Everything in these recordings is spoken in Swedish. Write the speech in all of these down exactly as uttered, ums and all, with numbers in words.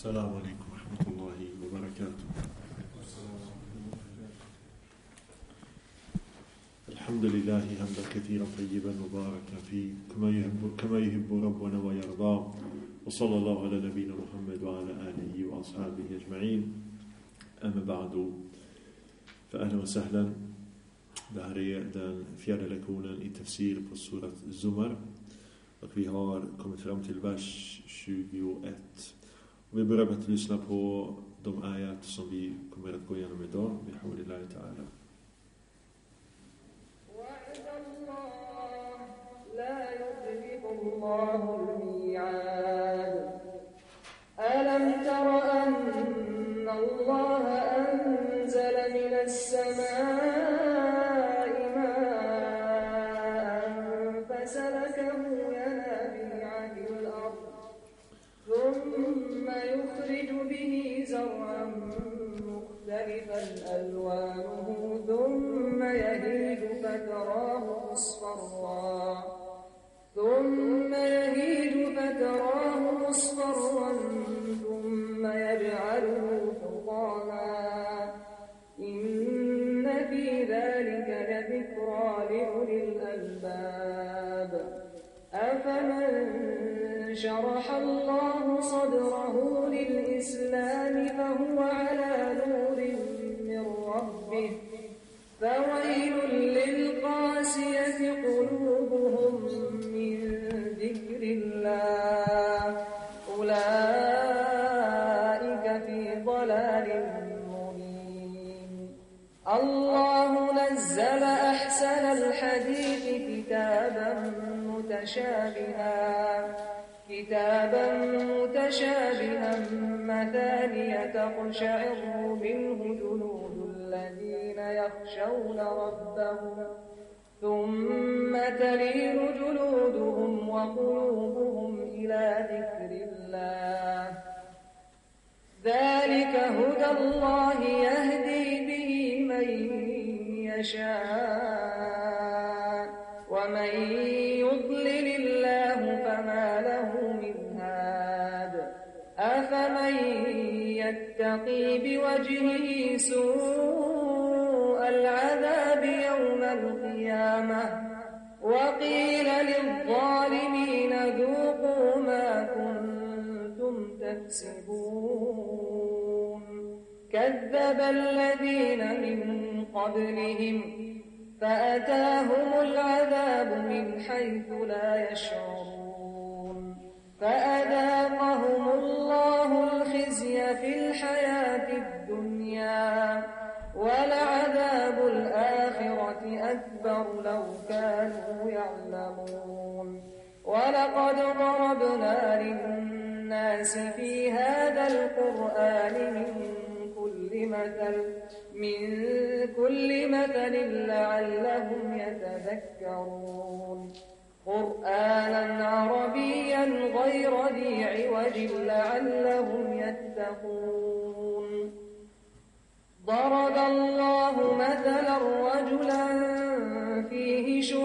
السلام عليكم ورحمة الله وبركاته. الحمد لله حمدا كثيرا طيبا مباركا فيه كما يحب كما يحب ربنا ويرضى، وصلى الله على نبينا محمد وعلى آله وأصحابه أجمعين. أما بعد، فأهلا وسهلا. Det här är den fjärde lektionen i tafsir på surat Zumar, och vi har kommit fram till vers tjugoett. Och vi börjar med att lyssna på de ayat som vi kommer att gå igenom idag. Bihawlillahi ta'ala. لا يخلف الله الميعاد. ألم تر أن الله أنزل من السماء ماء فسلكه ينابيع في الأرض ثم يخرج به زرعا مختلفا ألوانه ثم يهيج فتراه مصفرا ثم يهيج فتراه مصفرا ثم يجعله حطاما إن في ذلك لذكرى لأولي الألباب. أفمن شرح الله صدره للإسلام فهو على نور من ربه فويل للقاسية قلوبهم من ذكر الله أولئك في ضلال مبين. الله نزل أحسن الحديث كتابا متشابها كتابا متشابها مثانية تقشعر منه جلود الذين يخشون ربهم ثم تلين جلودهم وقلوبهم إلى ذكر الله. ذلك هدى الله يهدي به من يشاء ومن يضلل الله فما له من هاد. أفمن يتقي بوجهه سوء العذاب يوم القيامة وقيل للظالمين ذوقوا ما كنتم تكسبون. كذب الذين من قبلهم فأتاهم العذاب من حيث لا يشعرون فأذاقهم الله الخزي في الحياة الدنيا ولعذاب الآخرة أكبر لو كانوا يعلمون. ولقد ضربنا للناس في هذا القرآن من كل مثل من كل مثل لعلهم يتذكرون. قرآنا عربيا غير ذي عوج لعلهم يتقون. ضرب الله مثلا رجلا فيه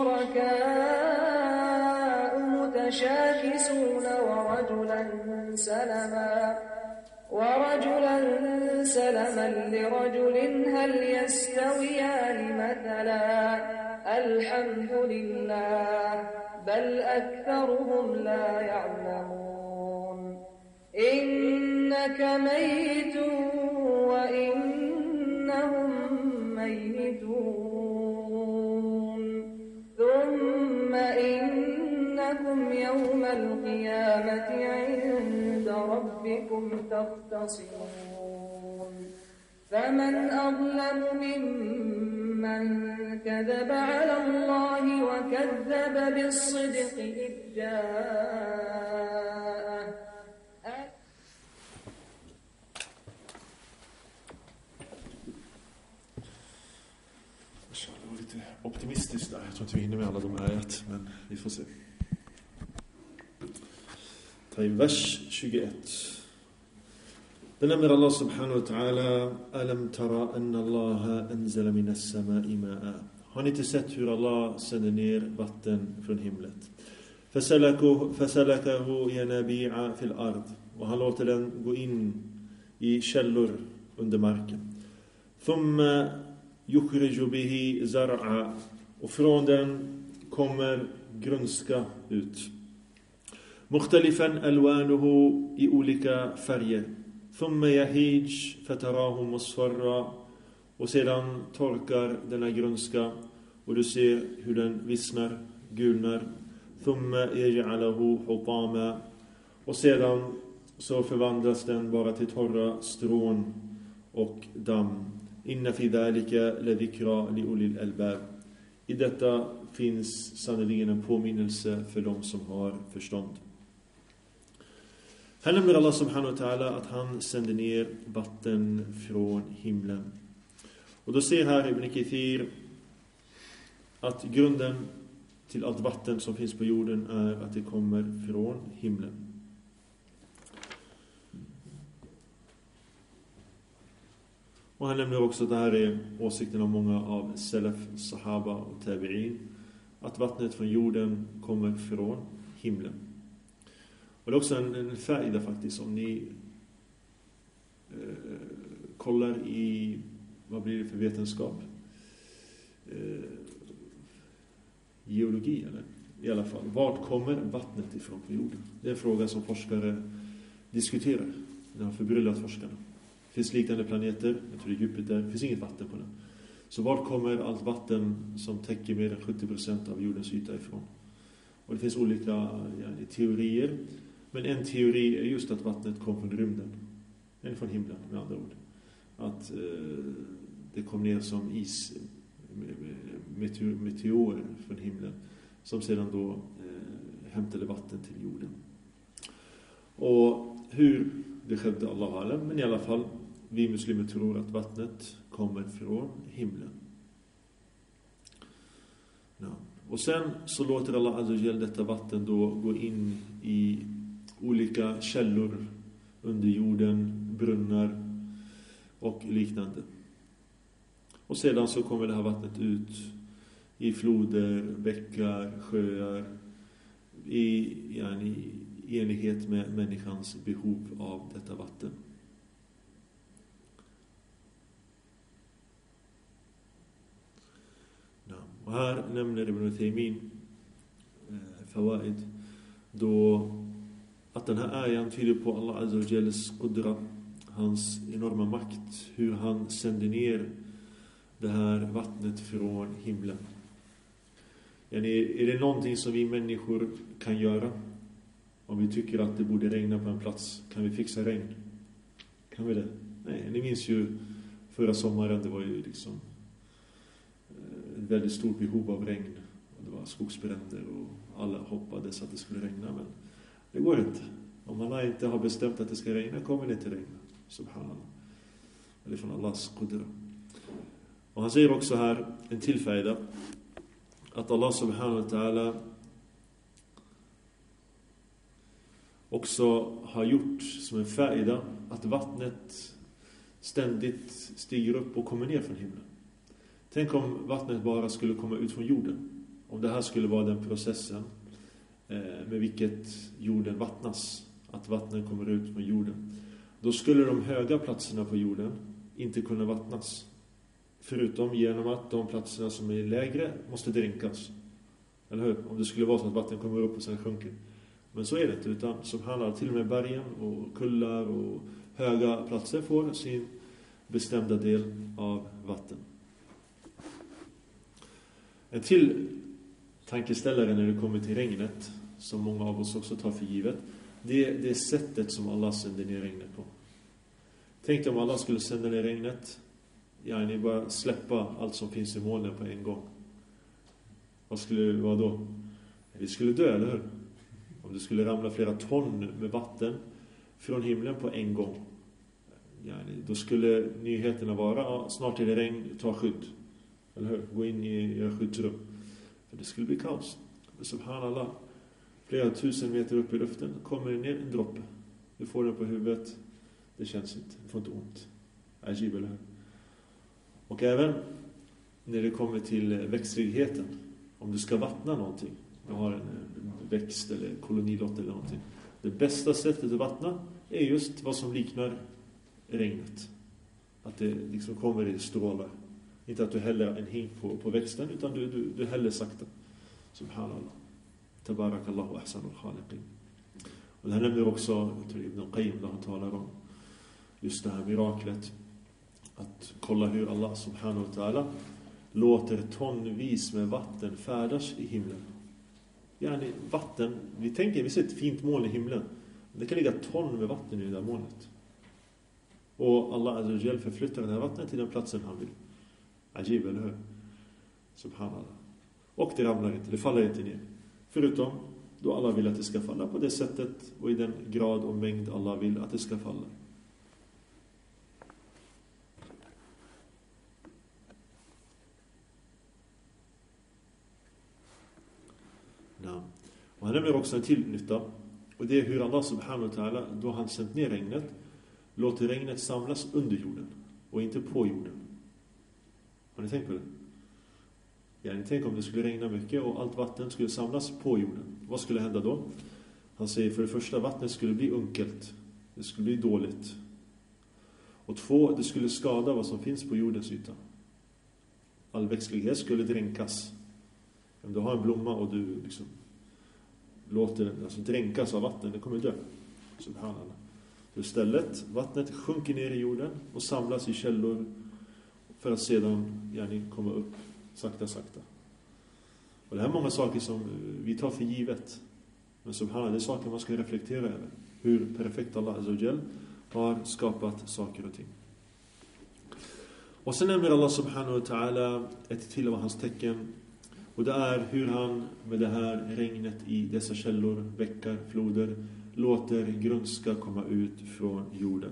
شركاء متشاكسون ورجلا سلما ورجلا سلما لرجل هل يستويان مثلا الحمد لله بل أكثرهم لا يعلمون. إنك ميت وإنهم ميتون ثم إنكم يوم القيامة عند ربكم تختصمون. فمن أظلم ممن كذب على الله وكذب بالصدق إذ جاءه. Det var lite optimistiskt där. Jag tror inte vi hinner med alla de ayat, men vi får se. Ta i vers tjugoett. بنمر الله سبحانه وتعالى ألم ترى أن الله أنزل من السماء ماء. Har ni inte sett hur Allah sänder ner vatten från himlet? فسلكه فسلكه ينابيع في الأرض. och han låter den gå in i källor under marken. Thumma yukhriju bihi zar'a, och från den kommer grönska ut. Mukhtalifan alwanuhu, i olika färger. Thumma yahij fatarahu musfarra, och sedan torkar denna grönska och du ser hur den vissnar, gulnar. Thumma yaj'aluhu hutama, och sedan så förvandlas den bara till torra strån och damm. Inna fi dhalika ladhikra li ulil albab. I detta finns sannolikt en påminnelse för de som har förstånd. Här nämner Allah subhanahu wa ta'ala att han sänder ner vatten från himlen. Och då ser här Ibn Kathir att grunden till allt vatten som finns på jorden är att det kommer från himlen. Och han nämner också att det här är åsikten av många av Salaf, Sahaba och Tabi'in, att vattnet från jorden kommer från himlen. Och det är också en, en färida faktiskt, om ni eh, kollar i, vad blir det för vetenskap? Eh, geologi eller? I alla fall, vart kommer vattnet ifrån på jorden? Det är en fråga som forskare diskuterar. Det har förbryllat forskarna. Det finns liknande planeter, jag tror det är Jupiter, det finns inget vatten på den. Så vart kommer allt vatten som täcker mer än sjuttio procent av jordens yta ifrån? Och det finns olika ja, teorier. Men en teori är just att vattnet kom från rymden. Eller från himlen med andra ord. Att eh, det kom ner som is, meteor, meteorer från himlen. Som sedan då eh, hämtade vatten till jorden. Och hur det skedde, Allah alam, men i alla fall, vi muslimer tror att vattnet kommer från himlen. Ja. Och sen så låter Allah azza wa jalla detta vatten då gå in i olika källor under jorden, brunnar och liknande. Och sedan så kommer det här vattnet ut i floder, bäckar, sjöar, i, yani, i enlighet med människans behov av detta vatten. Ja. Och här nämner Ibn Taymin eh, fawaid då att den här ayan tyder på Allah azza wa jallas qudra, hans enorma makt, hur han sänder ner det här vattnet från himlen. Yani, är det någonting som vi människor kan göra? Om vi tycker att det borde regna på en plats, kan vi fixa regn? Kan vi det? Nej, ni minns ju förra sommaren, det var ju liksom ett väldigt stort behov av regn. Det var skogsbränder och alla hoppades att det skulle regna, men det går inte. Om man inte har bestämt att det ska regna, kommer det inte regna. Subhanallah. Eller från Allahs qudra. Och han säger också här en tillfälle att Allah subhanahu wa ta'ala också har gjort som en färida att vattnet ständigt stiger upp och kommer ner från himlen. Tänk om vattnet bara skulle komma ut från jorden. Om det här skulle vara den processen eh, med vilket jorden vattnas. Att vattnet kommer ut från jorden. Då skulle de höga platserna på jorden inte kunna vattnas. Förutom genom att de platserna som är lägre måste dränkas. Eller hur? Om det skulle vara så att vatten kommer upp och sen sjunker. Men så är det inte, utan som handlar till och med bergen och kullar och höga platser får sin bestämda del av vatten. En till tankeställare när det kommer till regnet, som många av oss också tar för givet, det är det sättet som Allah sänder ner regnet på. Tänk om Allah skulle sända ner regnet, ja, ni bara släppa allt som finns i molnen på en gång. Vad skulle det vara då? Vi skulle dö, eller hur? Om det skulle ramla flera ton med vatten från himlen på en gång. Ja, då skulle nyheterna vara, ja, snart är det regn, ta skydd. Eller hur? Gå in i era skyddsrum. För det skulle bli kaos. Subhanallah. Flera tusen meter upp i luften kommer det ner en droppe. Du får den på huvudet. Det känns inte. Du får inte ont. Ajib, eller hur? Och även när det kommer till växtligheten. Om du ska vattna någonting. Du har en växt eller kolonilott eller någonting. Det bästa sättet att vattna, är just vad som liknar regnet. Att det liksom kommer i strålar. Inte att du häller en hink på, på växten, utan du, du, du häller sakta. Subhanallah. Tabarakallahu ahsanul khaliqin. Och det här nämner också Ibn Qayyim när han talar om just det här miraklet. Att kolla hur Allah subhanahu wa ta'ala låter tonvis med vatten färdas i himlen. Yani vatten, vi tänker, vi ser ett fint moln i himlen. Det kan ligga ton med vatten i det där molnet. Och Allah azza wa jalla förflyttar den här vattnet till den platsen han vill. Ajib, eller hur? Subhanallah. Och det ramlar inte, det faller inte ner. Förutom då Allah vill att det ska falla på det sättet och i den grad och mängd Allah vill att det ska falla. Ja. Och han nämner också en till nytta. Och det är hur Allah subhanahu wa ta'ala, då han sänt ner regnet, låter regnet samlas under jorden och inte på jorden. Har ni tänkt på det? Ja, ni tänker om det skulle regna mycket och allt vatten skulle samlas på jorden. Vad skulle hända då? Han säger för det första, vattnet skulle bli unkelt. Det skulle bli dåligt. Och två, det skulle skada vad som finns på jordens yta. All växtlighet skulle dränkas. Om du har en blomma och du liksom låter den alltså dränkas av vatten, det kommer dö. Subhanallah. Så istället, vattnet sjunker ner i jorden och samlas i källor för att sedan yani, komma upp sakta, sakta. Och det här är många saker som vi tar för givet. Men subhanallah, det är saker man ska reflektera över. Hur perfekt Allah azza wa jall har skapat saker och ting. Och sen nämner Allah subhanahu wa ta'ala ett till av hans tecken. Och det är hur han med det här regnet i dessa källor, bäckar, floder, låter grönska komma ut från jorden.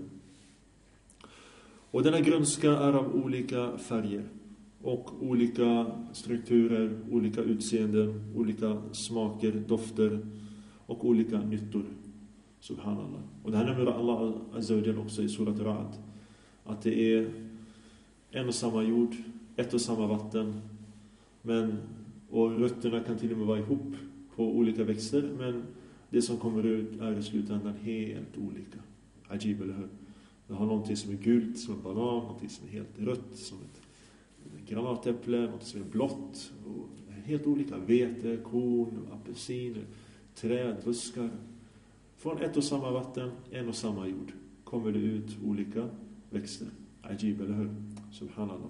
Och denna grönska är av olika färger och olika strukturer, olika utseenden, olika smaker, dofter och olika nyttor. Subhanallah. Och det här nämner Allah azza wa jalla också i surat Ra'd. Att det är en och samma jord, ett och samma vatten, men och rötterna kan till och med vara ihop på olika växter, men det som kommer ut är i slutändan helt olika. Ajib, eller hur? Det har någonting som är gult som en banan, någonting som är helt rött som ett granatäpple, någonting som är blått. Och helt olika. Vete, korn, apelsiner, träd, buskar. Från ett och samma vatten, en och samma jord, kommer det ut olika växter. Ajib, eller hur? Subhanallah.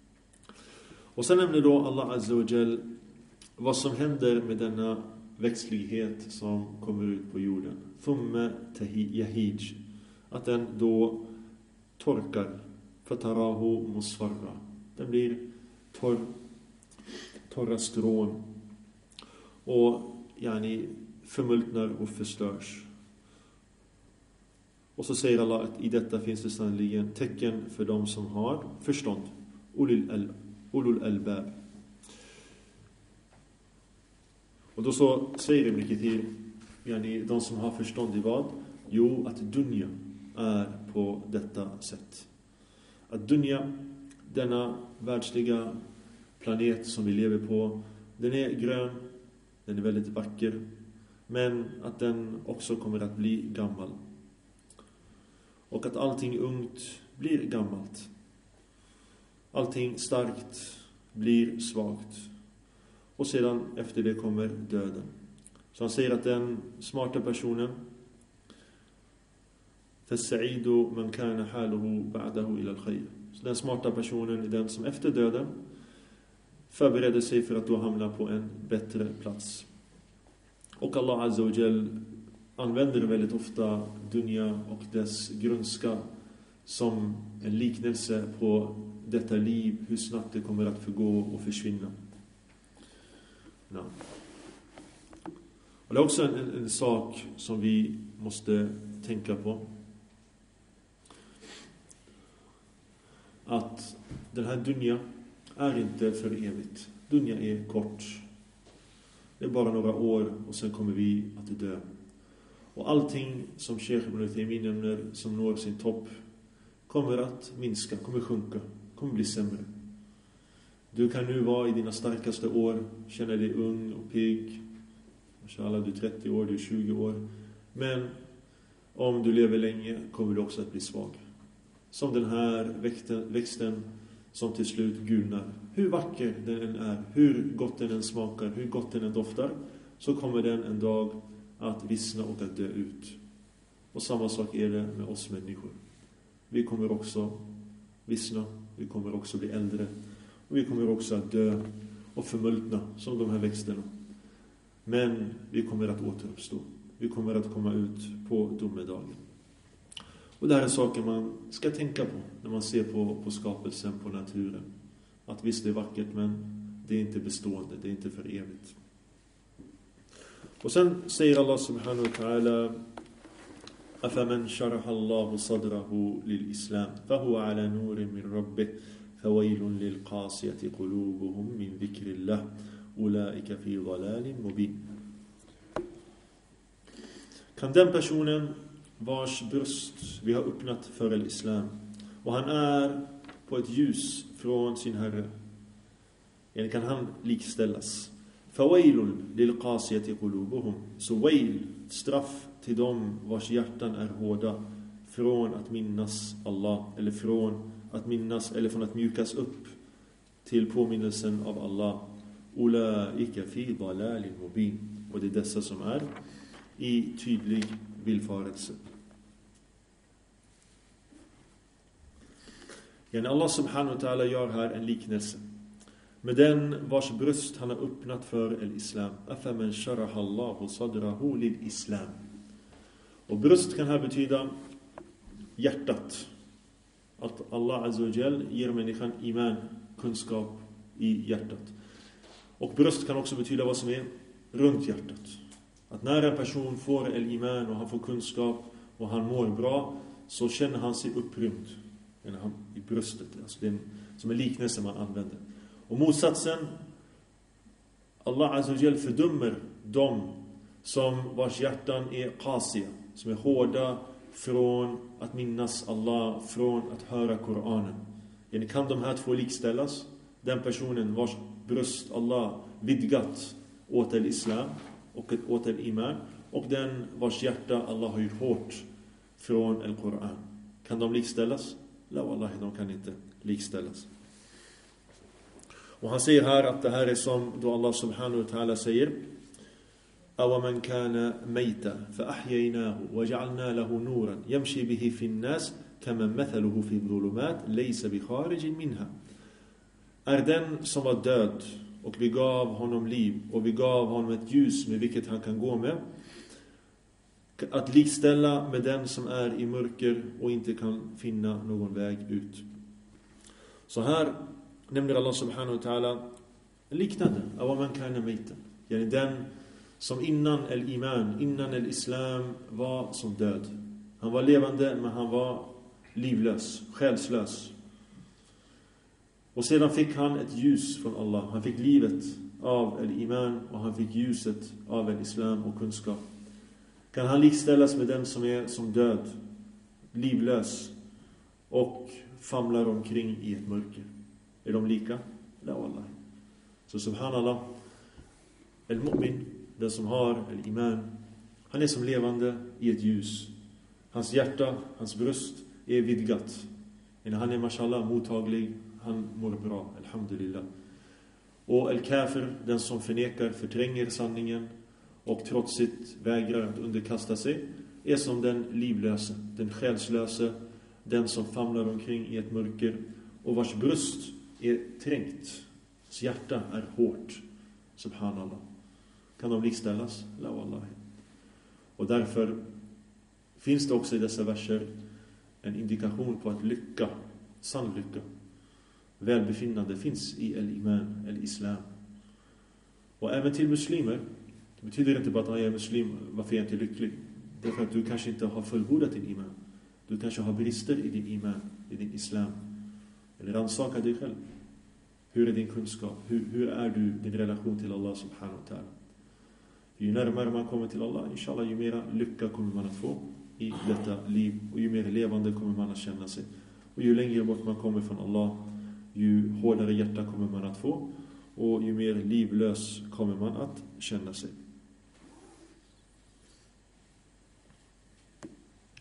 Och sen nämner då Allah azza wa jall vad som händer med denna växtlighet som kommer ut på jorden. Thumma yahij. Att den då torkar. Fatarahu musfarra. Den blir torr, torra strån. Och yani förmultnar och förstörs. Och så säger Allah att i detta finns det sannoliken tecken för de som har förstånd. Ulul, ulul albab. Och då så säger Ibn Kathir, yani de som har förstånd i vad? Jo, att dunya är på detta sätt. Att dunya, denna världsliga planet som vi lever på, den är grön, den är väldigt vacker, men att den också kommer att bli gammal. Och att allting ungt blir gammalt. Allting starkt blir svagt. Och sedan efter det kommer döden. Så han säger att den smarta personen فَالسَّعِيدُ مَنْ كَانَ حَالُهُ بَعْدَهُ إِلَى الْخَيْرِ. Så den smarta personen är den som efter döden förbereder sig för att då hamna på en bättre plats. Och Allah azza wa jall använder väldigt ofta dunya och dess grönska som en liknelse på detta liv, hur snabbt det kommer att förgå och försvinna. Ja. Och det är också en, en, en sak som vi måste tänka på. Att den här dunya är inte för evigt. Dunya är kort. Det är bara några år och sen kommer vi att dö. Och allting som Sheikh Ibn Uthaymin nämner som når sin topp kommer att minska, kommer sjunka, kommer bli sämre. Du kan nu vara i dina starkaste år, känna dig ung och pigg. Inshallah, du är trettio år, du är tjugo år. Men om du lever länge kommer du också att bli svag. Som den här växten, växten som till slut gulnar. Hur vacker den än är, hur gott den än smakar, hur gott den än doftar, så kommer den en dag att vissna och att dö ut. Och samma sak är det med oss människor. Vi kommer också vissna, vi kommer också bli äldre, och vi kommer också att dö och förmultna som de här växterna. Men vi kommer att återuppstå. Vi kommer att komma ut på domedagen. Och det här är saker man ska tänka på när man ser på, på skapelsen, på naturen. Att visst det är vackert, men det är inte bestående, det är inte för evigt. Och sen säger Allah subhanahu wa ta'ala: أَفَمَنْ شَرَحَ اللَّهُ صَدْرَهُ لِلْإِسْلَامِ فَهُوَ عَلَى نُورٍ مِّن رَبِّهِ فَوَيْلٌ لِلْقَاسِيَةِ قُلُوبُهُمْ مِنْ ذِكْرِ اللَّهِ أُولَئِكَ فِي ضَلَالٍ مُبِينٍ. Kan den personen vars bröst vi har öppnat för islam, och han är på ett ljus från sin Herre, eller kan han likställas? فَوَيْلٌ لِلْقَاسِيَةِ قُلُوبُهُمْ. Så wail, straff till dem vars hjärtan är hårda från att minnas Allah, eller från att minnas, eller från att mjukas upp till påminnelsen av Allah. أُولَئِكَ فِي ضَلَالٍ مُبِينٍ. Och det är dessa som är i tydlig villfarelse. Yani Allah subhanahu wa ta'ala gör här en liknelse med den vars bröst han har öppnat för el-islam. أَفَمَنْ شَرَحَ اللَّهُ صَدْرَهُ لِلْإِسْلَامِ. Och bröst kan här betyda hjärtat. Att Allah azza wa jal ger människan iman, kunskap i hjärtat. Och bröst kan också betyda vad som är runt hjärtat. Att när en person får el-iman och han får kunskap och han mår bra, så känner han sig upprymd i bröstet. Alltså det är en, som en liknelse man använder. Och motsatsen, Allah azza wa jal fördömer dem som vars hjärtan är qasiya, som är hårda från att minnas Allah, från att höra Koranen. Yani kan de här två likställas? Den personen vars bröst Allah vidgat åt el-islam och åt el-iman, och den vars hjärta Allah har gjort hårt från el-Koran. Kan de likställas? La wallahi, de kan inte likställas. Och han säger här att det här är som då Allah subhanahu wa ta'ala säger: أَوَمَنْ كَانَ مَيْتًا فَأَحْيَيْنَاهُ وَجَعَلْنَا لَهُ نُورًا يَمْشِي بِهِ فِي النَّاسِ كَمَنْ مَثَلُهُ فِي الظُّلُمَاتِ لَيْسَ بِخَارِجٍ مِنْهَا. Är den som var död och vi gav honom liv och vi gav honom ett ljus med vilket han kan gå med, att likställa med den som är i mörker och inte kan finna någon väg ut. Så här nämner Allah subhanahu wa ta'ala en liknande: أَوَمَنْ كَانَ مَيْتًا. Yani den som innan el-iman, innan el-islam var som död. Han var levande, men han var livlös, själslös. Och sedan fick han ett ljus från Allah. Han fick livet av el-iman och han fick ljuset av el-islam och kunskap. Kan han likställas med den som är som död, livlös och famlar omkring i ett mörker? Är de lika? La wallah. Så subhanallah, el-mu'min, den som har el-iman, han är som levande i ett ljus. Hans hjärta, hans bröst är vidgat. Han är mashallah mottaglig, han mår bra, alhamdulillah. Och el-kafir, den som förnekar, förtränger sanningen och trotsigt vägrar att underkasta sig, är som den livlöse, den själslöse, den som famlar omkring i ett mörker och vars bröst är trängt. Hans hjärta är hårt. Subhanallah. Kan de likställas? La wallahi. Och därför finns det också i dessa verser en indikation på att lycka, sann lycka, välbefinnande finns i el-iman, el-islam. Och även till muslimer. Det betyder inte bara att jag är muslim, varför är jag inte lycklig? Det är för att du kanske inte har fullbordat din iman. Du kanske har brister i din iman, i din islam. Eller rannsaka dig själv. Hur är din kunskap? Hur, hur är du, din relation till Allah subhanahu wa ta'ala? Ju närmare man kommer till Allah, inshallah, ju mer lycka kommer man att få i detta liv. Och ju mer levande kommer man att känna sig. Och ju längre bort man kommer från Allah, ju hårdare hjärta kommer man att få. Och ju mer livlös kommer man att känna sig.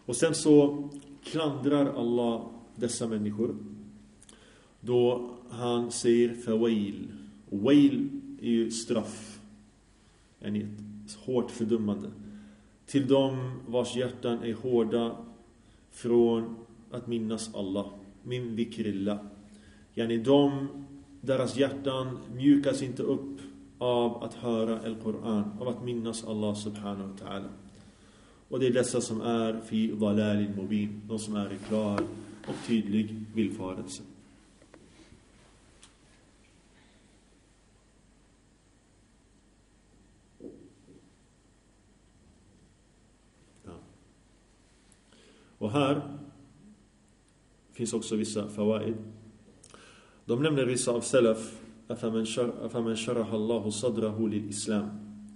Och sen så klandrar Allah dessa människor då han säger fawail. Och wail är ju straff. En ett hårt fördömande. Till dem vars hjärtan är hårda från att minnas Allah. Min vikrillah. Yani de, deras hjärtan mjukas inte upp av att höra el-Quran, av att minnas Allah subhanahu wa ta'ala. Och det är dessa som är fi dalalin mubin, de som är i klar och tydlig villfarelse. Ja. Och här finns också vissa fawaid. De nämner vissa av salaf afaman sharaha Allahu sadrahu lil islam.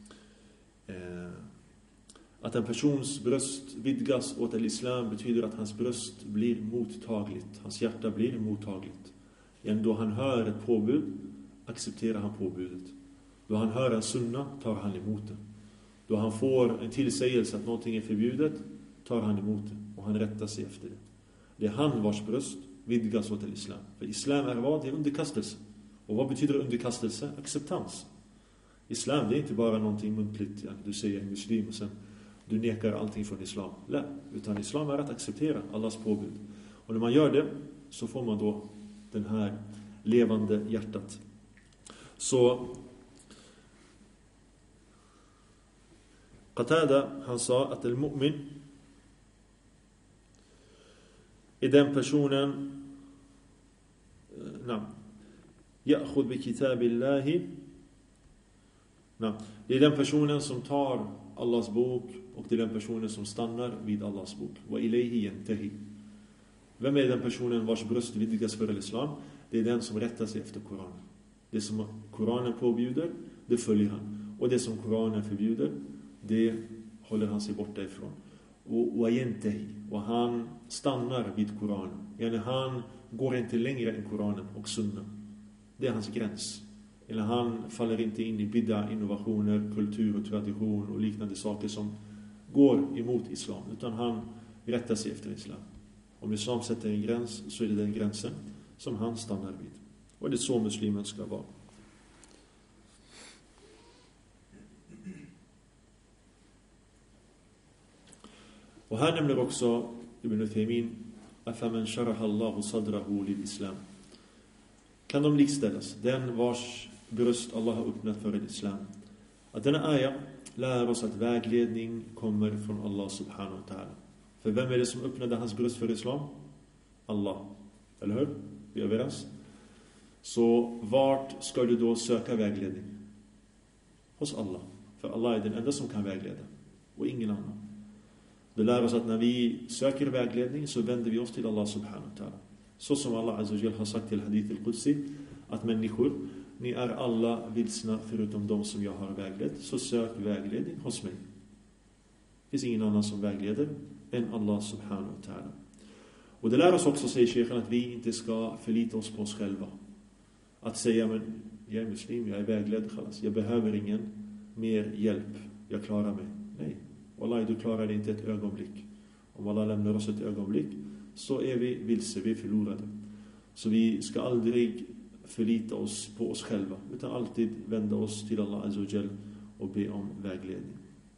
Att en persons bröst vidgas åt al-islam betyder att hans bröst blir mottagligt. Hans hjärta blir mottagligt. Igen, då han hör ett påbud accepterar han påbudet. Då han hör en sunna tar han emot det. Då han får en tillsägelse att någonting är förbjudet tar han emot det. Och han rättar sig efter det. Det är han vars bröst vidgas åt al-islam. För islam är vad? Det är underkastelse. Och vad betyder underkastelse? Acceptans. Islam, det är inte bara någonting muntligt. Ja, du säger en muslim och sen du nekar allting från islam. Nej, utan islam är att acceptera Allahs påbud. Och när man gör det så får man då den här levande hjärtat. Så Qatada, han sa att al-mu'min är den personen nej, ya'khud bi kitabillahi. Nej, det är den personen som tar Allahs bok och det är den personen som stannar vid Allahs bok. Wa ilayhi yantahi. Vem är den personen vars bröst vidgas för islam? Det är den som rättar sig efter Koranen. Det som Koranen påbjuder, det följer han. Och det som Koranen förbjuder, det håller han sig borta ifrån. Och wa yantahi. Och han stannar vid Koranen. Yani han går inte längre än Koranen och sunna. Det är hans gräns. Eller han faller inte in i bidda, innovationer, kultur och tradition och liknande saker som går emot islam. Utan han rättar sig efter islam. Om islam sätter en gräns så är det den gränsen som han stannar vid. Och det är så muslimen ska vara. Och här nämner också Ibn Uthaymin afaman sharaha Allahu sadrahu lil islam. Kan de likställas? Den vars bröst Allah har öppnat för islam. Att denna ayah lär oss att vägledning kommer från Allah subhanahu wa ta'ala. För vem är det som öppnade hans bröst för islam? Allah. Eller hur? Vi är överens. Så vart ska du då söka vägledning? Hos Allah. För Allah är den enda som kan vägleda. Och ingen annan. Det lär oss att när vi söker vägledning så vänder vi oss till Allah subhanahu wa ta'ala. Så som Allah azza wa jalla har sagt till hadith al-Qudsi att människor, ni är alla vilsna förutom de som jag har väglett, så sök vägledning hos mig. Det finns ingen annan som vägleder än Allah subhanahu wa ta'ala. Och det lär oss också, säger Sheikhen, att vi inte ska förlita oss på oss själva. Att säga, men jag är muslim, jag är vägledd, khalas. Jag behöver ingen mer hjälp, jag klarar mig. Nej, wallahi, du klarar det inte ett ögonblick. Om Allah lämnar oss ett ögonblick så är vi vilse, vi är förlorade. Så vi ska aldrig förlita oss på oss själva, utan alltid vända oss till Allah azza wa jalla och be om vägledning.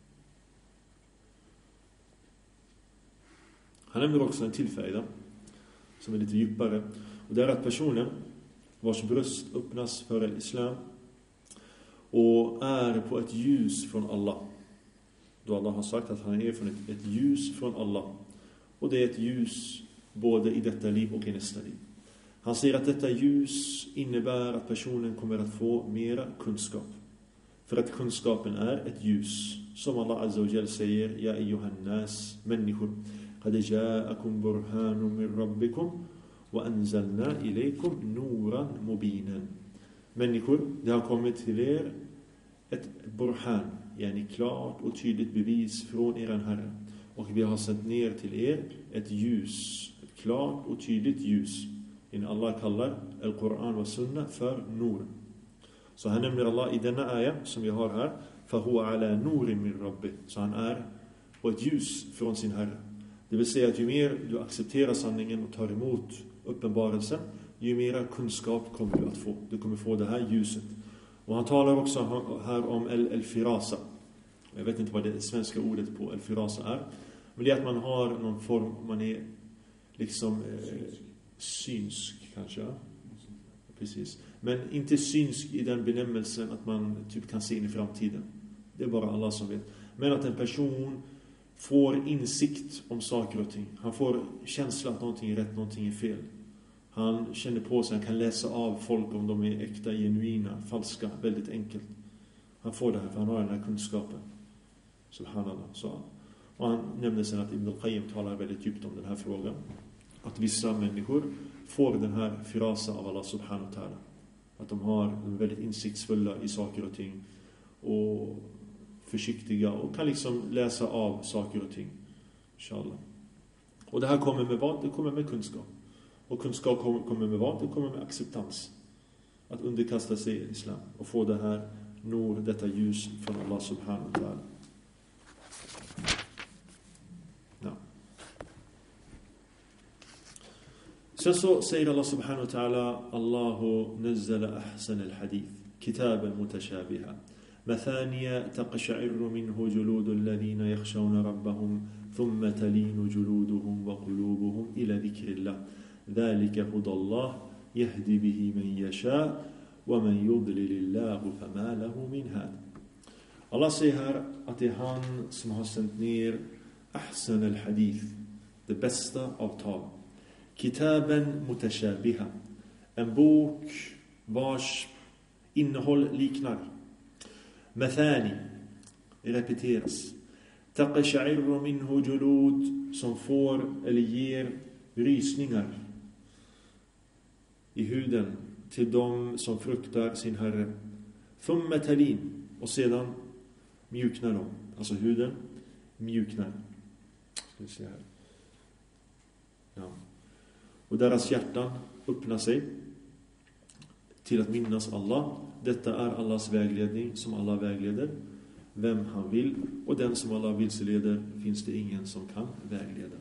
Han nämner också en tillfälle som är lite djupare, och det är att personen vars bröst öppnas för islam och är på ett ljus från Allah, då Allah har sagt att han är från ett, ett ljus från Allah, och det är ett ljus både i detta liv och i nästa liv. Han säger att detta ljus innebär att personen kommer att få mera kunskap. För att kunskapen är ett ljus. Som Allah azza wa jalla säger, ja ayyuhan nas, människor, qad ja'akum burhanun min rabbikum wa anzalna ilaykum nuran mubinan. Människor, det har kommit till er ett burhan, yani klart och tydligt bevis från er Herre. Och vi har sänt ner till er ett ljus, ett klart och tydligt ljus. In Allah kallar al-Quran och sunna för nur. Så han nämner Allah i denna ayah som vi har här, fahuwa ala nurin min rabbi. Så han är på ett ljus från sin Herre. Det vill säga att ju mer du accepterar sanningen och tar emot uppenbarelsen, ju mer kunskap kommer du att få. Du kommer få det här ljuset. Och han talar också här om el-firasa. Jag vet inte vad det svenska ordet på el-firasa är. Men det är att man har någon form, man är liksom eh, synsk kanske. Precis. Men inte synsk i den benämmelsen att man typ kan se in i framtiden. Det är bara Allah som vet. Men att en person får insikt om saker och ting. Han får känsla att någonting är rätt, någonting är fel. Han känner på sig, han kan läsa av folk om de är äkta, genuina, falska, väldigt enkelt. Han får det här för han har den här kunskapen. Subhanallah, sa han. Och han nämnde sen att Ibn al-Qayyim talar väldigt djupt om den här frågan. Att vissa människor får den här firasa av Allah subhanahu wa ta'ala. Att de har de är väldigt insiktsfulla i saker och ting. Och försiktiga och kan liksom läsa av saker och ting. Inshallah. Och det här kommer med vad? Det kommer med kunskap. Och kunskap kommer med vad? Det kommer med acceptans. Att underkasta sig i islam. Och få det här nur, detta ljus från Allah subhanahu wa ta'ala. Ja. Sen så säger Allah subhanahu wa ta'ala Allahu nazzala ahsan al-hadith kitaban mutashabiha مثانية تقشعر منه جلود الذين يخشون ربهم ثم تلين جلودهم وقلوبهم إلى ذكر الله ذلك هدى الله يهدي به من يشاء ومن يضلل الله فما له من هاد. Allah säger här att det är han som har sänt ner ahsan al-hadith, det bästa av tal. Kitaben mutashabiha, en bok vars innehåll liknar. Mathani, repeteras. Taqsha'irru minhu julud, som får eller ger rysningar i huden till de som fruktar sin Herre. Thumma talin, och sedan mjuknar de. Alltså huden mjuknar. Ska vi se här. Ja. Och deras hjärtan öppnar sig till att minnas Allah. Detta är Allahs vägledning som Allah vägleder vem han vill, och den som Allah vilseleder finns det ingen som kan vägleda.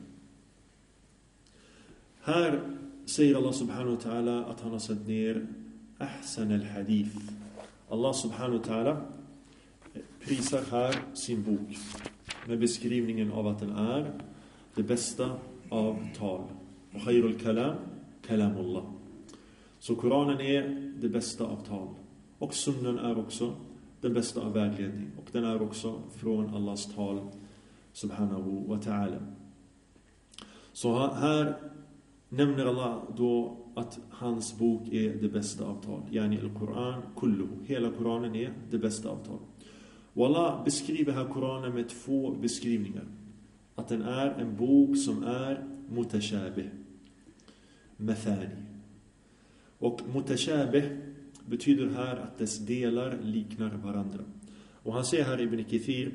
Här säger Allah subhanahu wa ta'ala att han har sänt ner ahsan al-hadith. Allah subhanahu wa ta'ala prisar här sin bok med beskrivningen av att den är det bästa av tal. Och khairul kalam kalamullah. Så Koranen är det bästa av tal. Och sunnan är också den bästa av vägledning. Och den är också från Allahs tal subhanahu wa ta'ala. Så här nämner Allah då att hans bok är det bästa av tal. Yani al-Quran kulluhu. Hela Koranen är det bästa av tal. Och Allah beskriver här Koranen med två beskrivningar. Att den är en bok som är mutashabih. Mathani. Och mutashabih betyder här att dess delar liknar varandra. Och han säger här i Ibn Kathir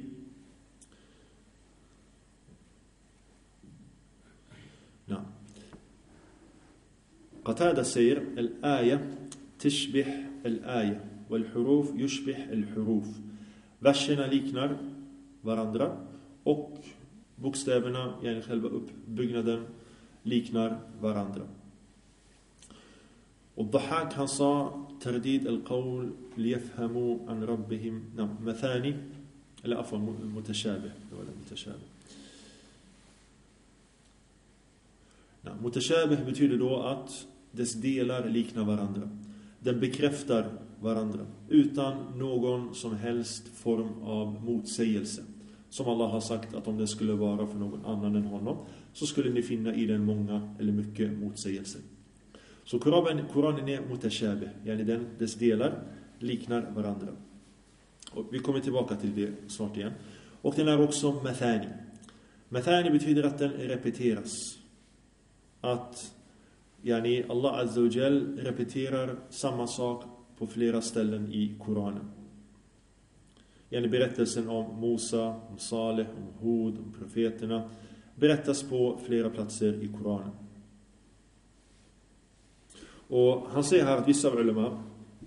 ja. Qatada säger al-aya tishbih al-aya wal-huruf yushbih al-huruf. Verserna liknar varandra och bokstäverna, yani själva uppbyggnaden, liknar varandra. Och Dhahak han sa tardid al-qawl liyafhamu an rabbihim nam mathani eller afwan mutashabih eller mutashabih. Ja, mutashabih betyder då att dess delar liknar varandra. Den bekräftar varandra utan någon som helst form av motsägelse. Som Allah har sagt att om det skulle vara för någon annan än honom så skulle ni finna i den många eller mycket motsägelser. Så Koranen, Koranen är mutashabih, yani den, dess delar liknar varandra. Och vi kommer tillbaka till det snart igen. Och den är också mathani. Mathani betyder att den repeteras. Att yani Allah Azza wa Jal repeterar samma sak på flera ställen i Koranen. Yani berättelsen om Musa, om Saleh, om Hud, om profeterna berättas på flera platser i Koranen. Och han säger här att vissa ulema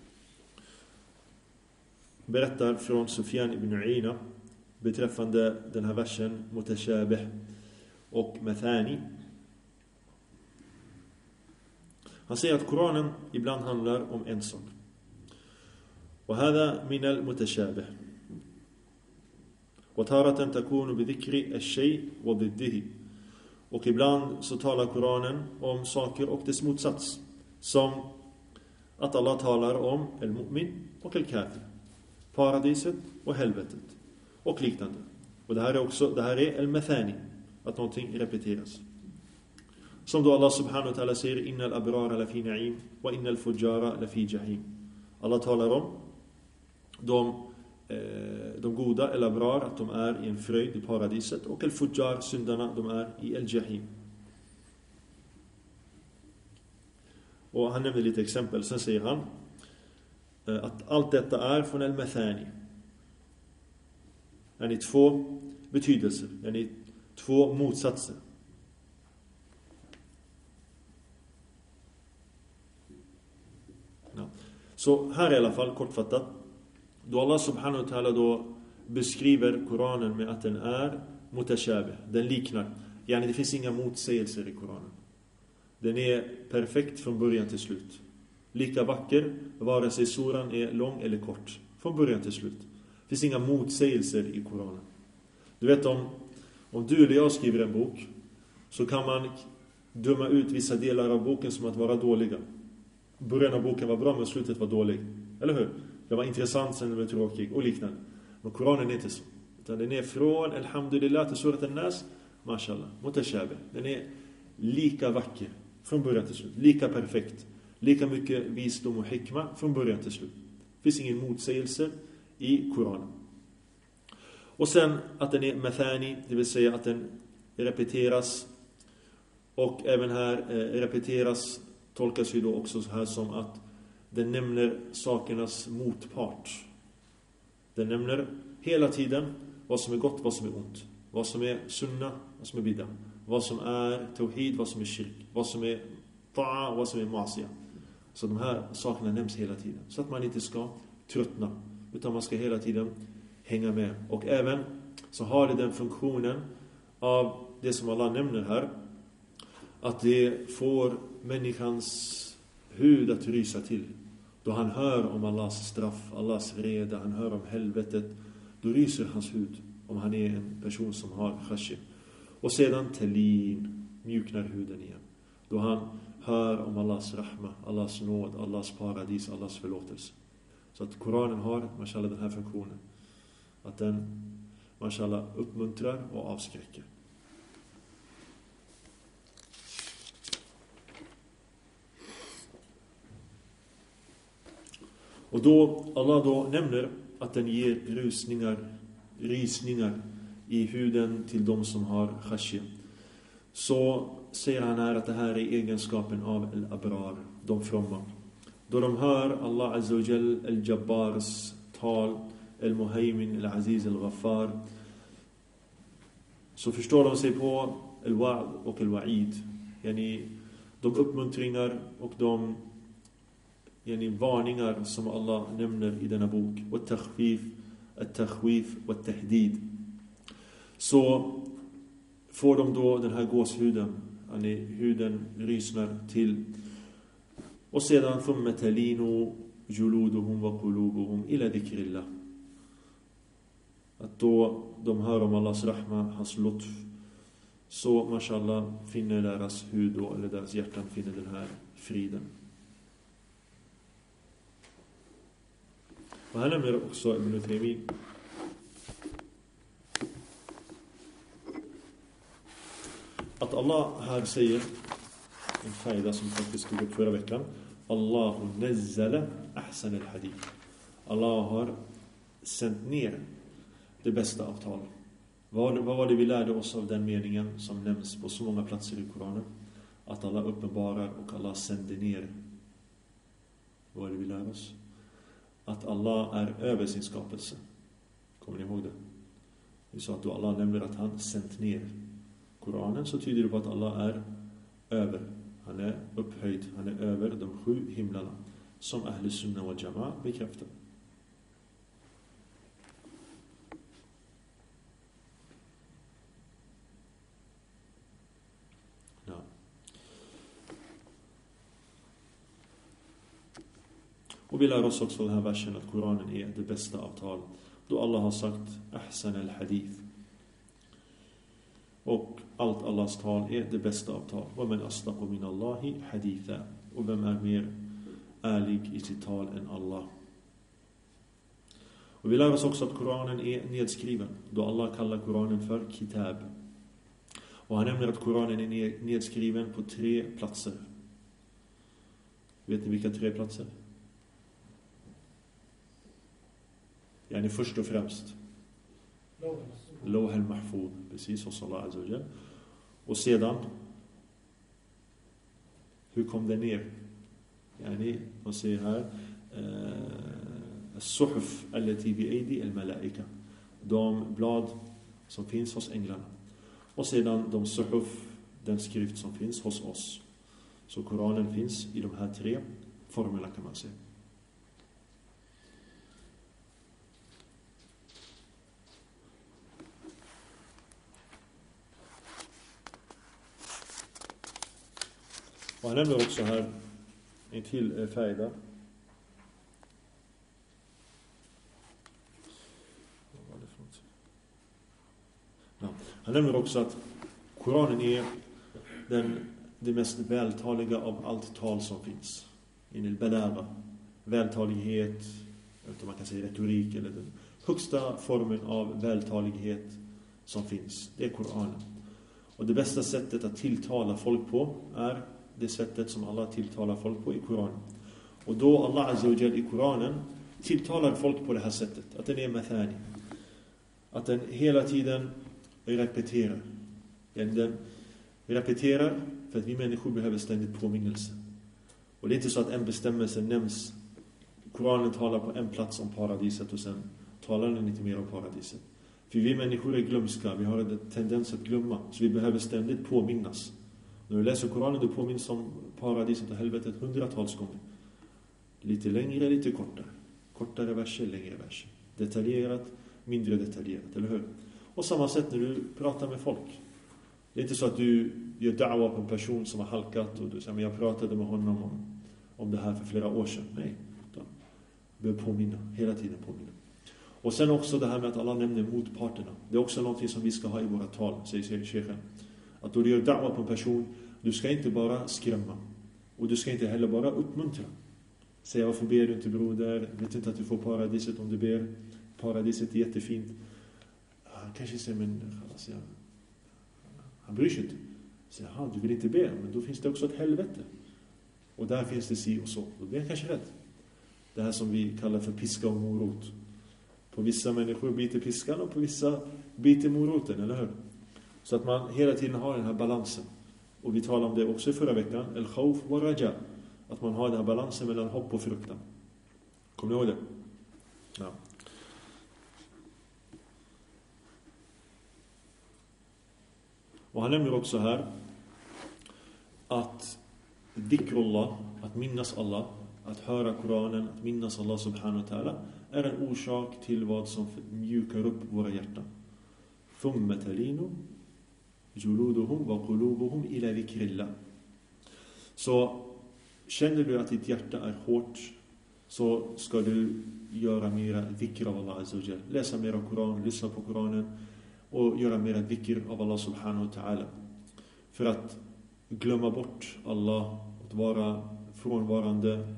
berättar från Sufyan ibn U'ayna beträffande den här versen mutashabih. och Mathani. Han säger att Koranen ibland handlar om en sak. وهذا من المتشابه وتارة تكون بذكر الشيء وضده. Och ibland så talar Koranen om saker och dess motsats, som att Allah talar om el-mu'min och el-kafir, paradiset och helvetet och liknande. Och det här är också, det här är el-mathani, att någonting repeteras. Som då Allah subhanahu wa ta'ala säger: innal abrara lafi na'im wa innal fujara lafi jahim. Allah talar om de, eh, de goda eller abrar, att de är i en fröjd i paradiset, och el-fujar, syndarna, de är i el-jahim. Och han nämner lite exempel. Sen säger han eh, att allt detta är från el-mathani. Det är två betydelser, det är två motsatser. Ja. Så här i alla fall kortfattat, då Allah subhanahu wa ta'ala då beskriver Koranen med att den är mutashabih, den liknar, yani det finns inga motsägelser i Koranen. Den är perfekt från början till slut. Lika vacker, vare sig suran är lång eller kort, från början till slut. Det finns inga motsägelser i Koranen. Du vet, om, om du eller jag skriver en bok, så kan man döma ut vissa delar av boken som att vara dåliga. Början av boken var bra, men slutet var dålig. Eller hur? Det var intressant, sen det var tråkig och liknande. Men Koranen är inte så. Utan den är från Alhamdulillah till surat al-Nas, mashallah, mutashabih. Den är lika vacker från början till slut. Lika perfekt. Lika mycket visdom och hikma från början till slut. Det finns ingen motsägelse i Koranen. Och sen att den är mathani, det vill säga att den repeteras. Och även här eh, repeteras tolkas ju då också så här som att den nämner sakernas motpart. Den nämner hela tiden vad som är gott, vad som är ont. Vad som är sunna, vad som är bid'a. Vad som är tawhid, vad som är shirk. Vad som är ta'a, vad som är ma'siyah. Så de här sakerna nämns hela tiden. Så att man inte ska tröttna, utan man ska hela tiden hänga med. Och även så har det den funktionen av det som Allah nämner här, att det får människans hud att rysa till. Då han hör om Allahs straff, Allahs reda, han hör om helvetet, då ryser hans hud, om han är en person som har khashi. Och sedan telin, mjuknar huden igen. Då han hör om Allahs rahma, Allahs nåd, Allahs paradis, Allahs förlåtelse. Så att Koranen har, mashallah, den här funktionen. Att den, mashallah, uppmuntrar och avskräcker. Och då Allah då nämner att den ger rusningar, rysningar i huden till de som har khashya, så säger han här att det här är egenskapen av al-abrar, de fromma. Då de hör Allah Azza wa Jal al-Jabbars tal, al-Muhaymin, al-Aziz, al-Ghaffar, så förstår de sig på al-Wa'd och al-Wa'id. Yani de uppmuntringar och de yani varningar som Allah nämner i denna bok. Och takhfif, at-takhwif och at-tahdid. Så får de då den här gåshuden, yani huden rysnar till. Och sedan thumma talinu juluduhum wa qulubuhum ila dhikrillah. Att då de hör om Allahs rahma, hans lutf, så mashallah finner deras hud då, eller deras hjärtan finner den här friden. Och här nämner också Ibn Taymi att Allah här säger en fajda som faktiskt tog upp förra veckan: Allahu nazzala ahsan al-hadith. Allah har sänt ner det bästa av tal. Vad, vad var det vi lärde oss av den meningen som nämns på så många platser i Koranen? Att Allah uppenbarar och Allah sänder ner. Vad är det vi lär oss? Att Allah är över sin skapelse. Kommer ni ihåg det? Vi sa att då Allah nämner att han sänt ner Koranen, så tyder det på att Allah är över. Han är upphöjd. Han är över de sju himlarna. Som Ahl Sunnah wal Jama'a bekräftar. Och vi lär oss också den här versen att Koranen är det bästa av tal. Då Allah har sagt ahsan al-hadith. Och allt Allahs tal är det bästa av tal. Wa man asdaqu min Allahi haditha. Och vem är mer ärlig i sitt tal än Allah? Och vi lär oss också att Koranen är nedskriven. Då Allah kallar Koranen för kitab. Och han nämner att Koranen är nedskriven på tre platser. Vet ni vilka tre platser? Yani först och främst Lawh al-Mahfuz, precis hos Allah Azza wa Jal. Och sedan, hur kom det ner? Yani, man säger här As-suhuf allati bi aidi al-malaika. De blad som finns hos änglarna. Och sedan de suhuf, den skrift som finns hos oss. Så Koranen finns i de här tre formerna, kan man säga. Och han nämner också här en till färda. Ja. Han nämner också att Koranen är den, det mest vältaliga av allt tal som finns. Inil balagha, vältalighet, eller man kan säga retorik, eller den högsta formen av vältalighet som finns. Det är Koranen. Och det bästa sättet att tilltala folk på är det sättet som Allah tilltalar folk på i Koranen. Och då Allah Azza wa Jal i Koranen tilltalar folk på det här sättet. Att den är mathani. Att den hela tiden repeterar. Den repeterar för att vi människor behöver ständigt påminnelse. Och det är inte så att en bestämmelse nämns. Koranen talar på en plats om paradiset och sen talar den inte mer om paradiset. För vi människor är glömska. Vi har en tendens att glömma. Så vi behöver ständigt påminnas. När du läser Koranen, du påminns om paradiset och helvetet hundratals gånger. Lite längre, lite kortare. Kortare verser, längre verser. Detaljerat, mindre detaljerat, eller hur? Och samma sätt när du pratar med folk. Det är inte så att du gör da'wa på en person som har halkat och du säger, men jag pratade med honom om, om det här för flera år sedan. Nej, utan du behöver påminna, hela tiden påminna. Och sen också det här med att alla nämner motparterna. Det är också någonting som vi ska ha i våra tal, säger Sheikhen. Att då du gör da'wa på en person, du ska inte bara skrämma. Och du ska inte heller bara uppmuntra. Säga, varför ber du inte, broder? Vet inte att du får paradiset om du ber? Paradiset är jättefint. Han kanske säger, men alltså, han bryr sig inte. Säger, han, du vill inte be, men då finns det också ett helvete. Och där finns det si och så. Då blir han kanske rädd. Det här som vi kallar för piska och morot. På vissa människor biter piskan och på vissa biter moroten, eller hur? Så att man hela tiden har den här balansen. Och vi talade om det också i förra veckan. El-khawf wa raja. Att man har den här balansen mellan hopp och fruktan. Kommer ni ihåg det? Ja. Och han nämner också här att dhikrullah, att minnas Allah, att höra Koranen, att minnas Allah subhanahu wa ta'ala, är en orsak till vad som mjukar upp våra hjärtan. Thumma talinu juluduhum wa qulubuhum ila dhikrillah. Så känner du att ditt hjärta är hårt, så ska du göra mera dhikr av Allah Azza wa Jal. Läsa mera Koran, lyssna på Koranen och göra mera dhikr av Allah subhanahu wa ta'ala. För att glömma bort Allah, att vara frånvarande,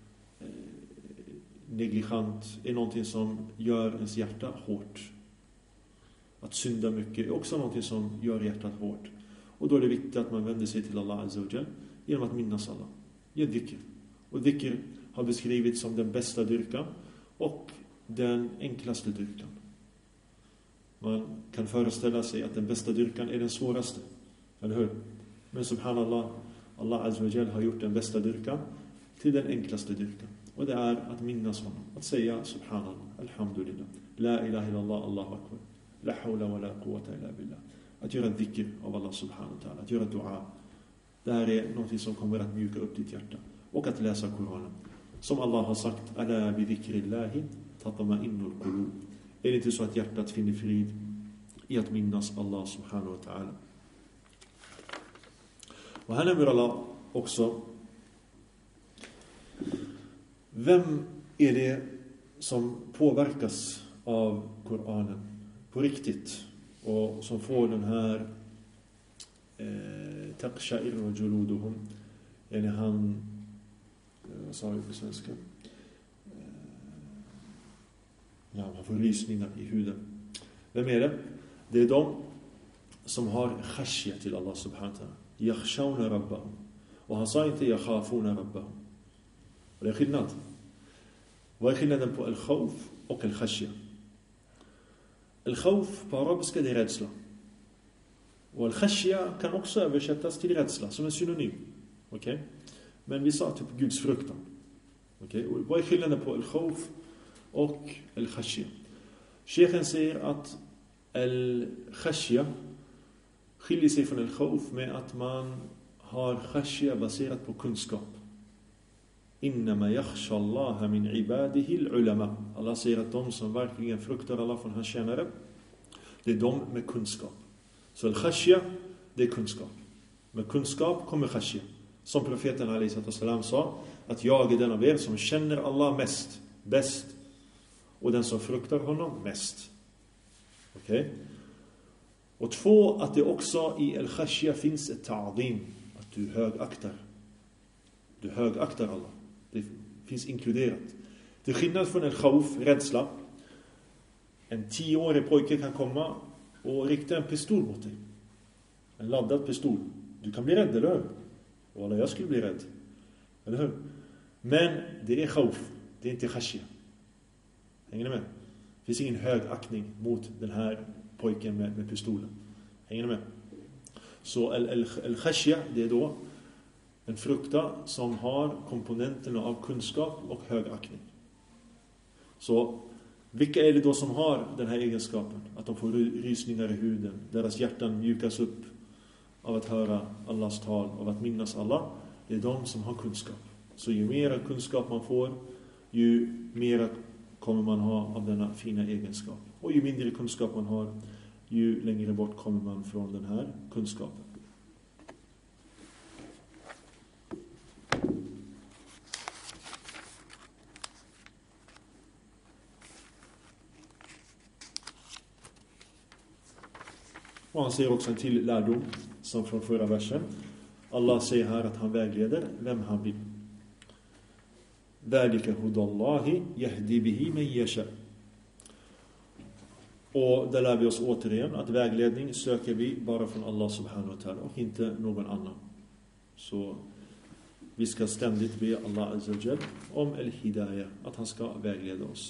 negligent, är någonting som gör ens hjärta hårt. Att synda mycket är också någonting som gör hjärtat hårt. Och då är det viktigt att man vänder sig till Allah Azza wa Jal genom att minnas Allah. Ge dhikr. Och dhikr har beskrivits som den bästa dyrkan och den enklaste dyrkan. Man kan föreställa sig att den bästa dyrkan är den svåraste. Eller hur? Men subhanallah, Allah Azza wa Jal har gjort den bästa dyrkan till den enklaste dyrkan. Och det är att minnas honom. Att säga subhanallah, alhamdulillah, la ilaha illallah, Allahu akbar, la hawla wa la quwwata illa billah. Att göra dhikr av Allah subhanahu wa ta'ala. Att göra dua. Det här är något som kommer att mjuka upp ditt hjärta. Och att läsa Koranen. Som Allah har sagt, ala bi dhikrillahi tatma'innul qulub. Är det inte så att hjärtat finner frid i att minnas Allah subhanahu wa ta'ala? Och här nämner Allah också, vem är det som påverkas av Koranen på riktigt och som får den här taqsha'ir och juluduhum, yani han, vad sa jag på svenska, ja, han får rysningar i huden. Vem är det? Det är de som har khashya till Allah subhanahu wa ta'ala. Yakhshawna rabbahum. Och han sa inte yakhafuna rabbahum. Och det är skillnad. Vad är skillnaden på al-khawf och al-khashya? Al-khawf på arabiska det är rädsla. Och al-khashya kan också översättas till rädsla som en synonym. Okej? Okay? Men vi sa typ Guds fruktan. Okej? Okay? Och vad är skillnaden på al-khawf och al-khashya? Sheikhen säger att al-khashya skiljer sig från al-khawf med att man har khashya baserat på kunskap. Innama yakhsha Allah min ibadihi al-ulama. Allah säger att de som verkligen fruktar Allah från hans tjänare, det är de med kunskap. Så al-khashya, det är kunskap. Med kunskap kommer khashya. Som profeten alaihi sallam sa, att jag är den av er som känner Allah mest, bäst, och den som fruktar honom mest. Okej? Okay? Och två, att det också i al-khashya finns ett ta'zim, att du högaktar. Du högaktar Allah. Det finns inkluderat. Till skillnad från al-khawf, rädsla. En tioårig pojke kan komma och rikta en pistol mot dig. En laddad pistol. Du kan bli rädd, eller hur? Och alla, jag skulle bli rädd. Eller hur? Men det är khawf. Det är inte khashya. Hänger ni med? Det finns ingen högaktning mot den här pojken med, med pistolen. Hänger ni med? Så al-khashya, det är då en frukta som har komponenterna av kunskap och högaktning. Så vilka är det då som har den här egenskapen? Att de får rysningar i huden. Deras hjärtan mjukas upp av att höra Allahs tal, av att minnas Allah. Det är de som har kunskap. Så ju mer kunskap man får, ju mer kommer man ha av denna fina egenskap. Och ju mindre kunskap man har, ju längre bort kommer man från den här kunskapen. Och han säger också en till lärdom som från förra versen. Allah säger här att han vägleder vem han vill. Dhalika hudallahi yahdi bihi man yasha. Och där lär vi oss återigen att vägledning söker vi bara från Allah subhanahu wa ta'ala och inte någon annan. Så vi ska ständigt be Allah azza wa jalla om al-hidayah, att han ska vägleda oss.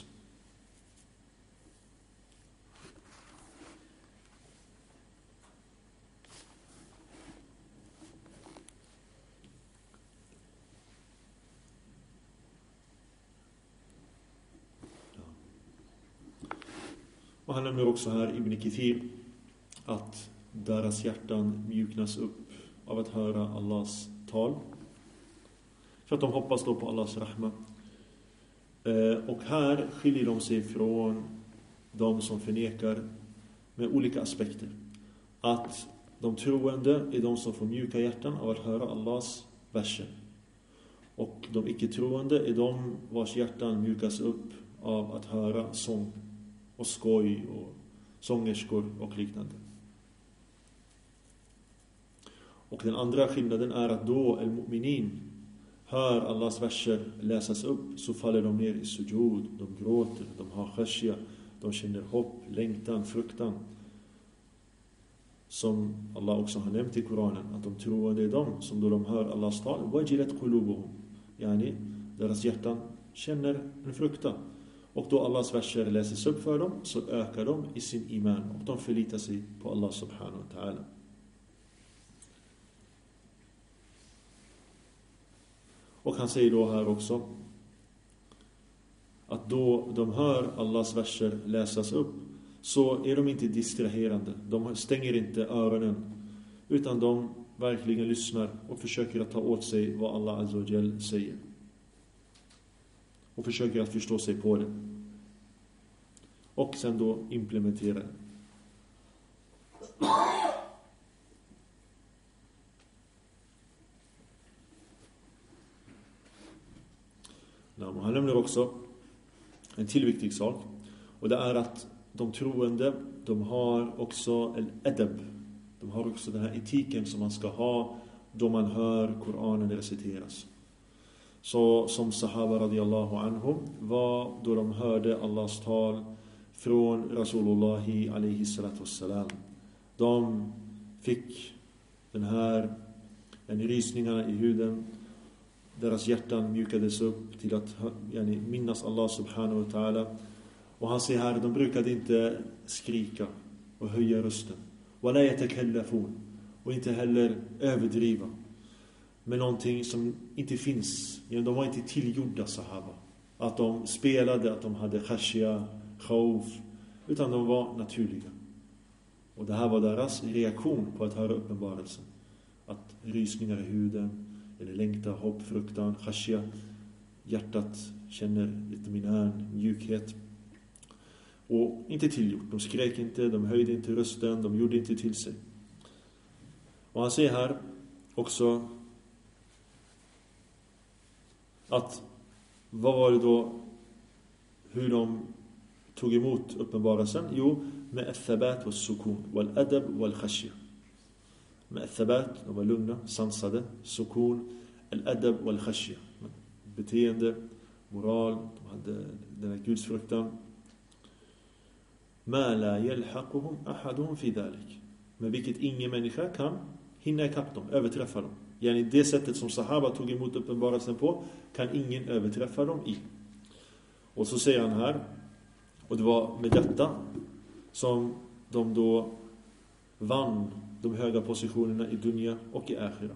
Och han nämner också här Ibn Kathir att deras hjärtan mjuknas upp av att höra Allahs tal. För att de hoppas då på Allahs rahma. Och här skiljer de sig från de som förnekar med olika aspekter. Att de troende är de som får mjuka hjärtan av att höra Allahs verser. Och de icke-troende är de vars hjärtan mjukas upp av att höra sång och skoj och sångerskor och liknande. Och den andra skillnaden är att då al-mu'minin hör Allahs verser läsas upp, så faller de ner i sujud, de gråter, de har khashya, de känner hopp, längtan, fruktan. Som Allah också har nämnt i Koranen, att de troende är de som då de hör Allahs tal, wajilat qulubuhum, yani deras hjärtan känner en fruktan. Och då Allahs verser läses upp för dem, så ökar de i sin iman och de förlitar sig på Allah subhanahu wa ta'ala. Och han säger då här också att då de hör Allahs verser läsas upp, så är de inte distraherande. De stänger inte öronen, utan de verkligen lyssnar och försöker att ta åt sig vad Allah azza wa jall säger. Och försöker att förstå sig på det. Och sen då implementera det. Han nämner också en till viktig sak. Och det är att de troende, de har också en adab. De har också den här etiken som man ska ha då man hör Koranen reciteras. Så som sahaba radiyallahu anhum var då de hörde Allahs tal från Rasulullahi alaihi salatu wassalam. De fick den här den rysningarna i huden. Deras hjärtan mjukades upp till att yani, minnas Allah subhanahu wa ta'ala. Och han säger här, de brukade inte skrika och höja rösten. وَلَا يَتَكَلَّفُونَ. Och inte heller överdriva med någonting som inte finns. De var inte tillgjorda sahaba. Att de spelade, att de hade khashya, khawf. Utan de var naturliga. Och det här var deras reaktion på att höra uppenbarelsen. Att rysningar i huden, eller längta, hopp, fruktan, khashya. Hjärtat känner itminän, mjukhet. Och inte tillgjort. De skrek inte, de höjde inte rösten, de gjorde inte till sig. Och han säger här också att vad var det då, hur de tog emot uppenbarelsen? Jo, med al-thabat och sukun, wal-adab wal-khashya. Med al-thabat, de var lugna, sansade, sukun, al-adab wal-khashya. Beteende, moral, de hade den här gudsfruktan. Ma la yalhaquhum ahadun fi dhalik. Men vilket ingen människa kan hinna ikapp dem, överträffa dem. Yani det sättet som sahaba tog emot uppenbarelsen på kan ingen överträffa dem i. Och så säger han här, och det var med detta som de då vann de höga positionerna i dunya och i akhira.